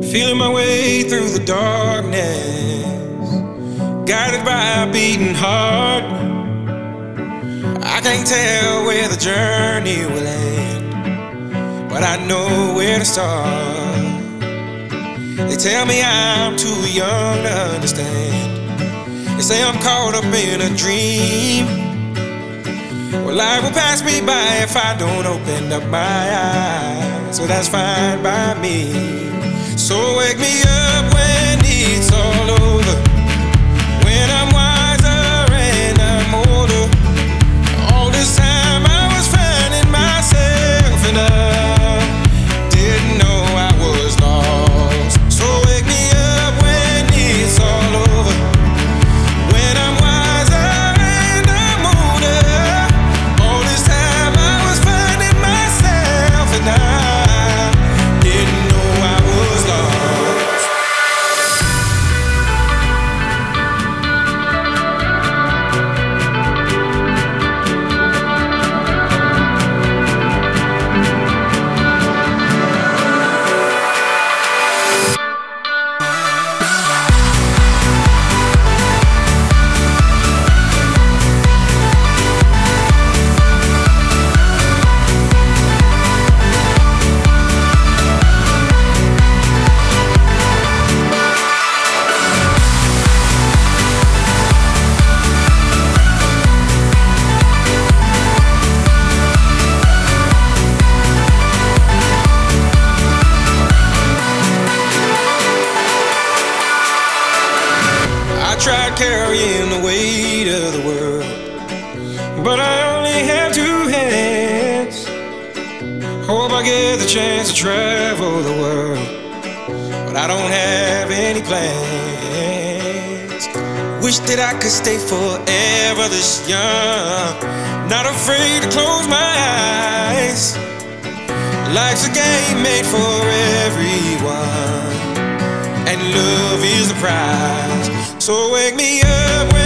Feeling my way through the darkness, guided by a beating heart. I can't tell where the journey will end, but I know where to start. They tell me I'm too young to understand. They say I'm caught up in a dream. Well, life will pass me by if I don't open up my eyes. So that's fine by me. So wake me up when it's all over, when I'm wiser and I'm older. All this time I was finding myself and I didn't know I was lost. So wake me up when it's all over, when I'm wiser and I'm older. All this time I was finding myself and I didn't know I was lost. I tried carrying the weight of the world, but I only have two hands. Hope I get the chance to travel the world, but I don't have any plans. Wish that I could stay forever this young, not afraid to close my eyes. Life's a game made for everyone, and love is the prize. So wake me up when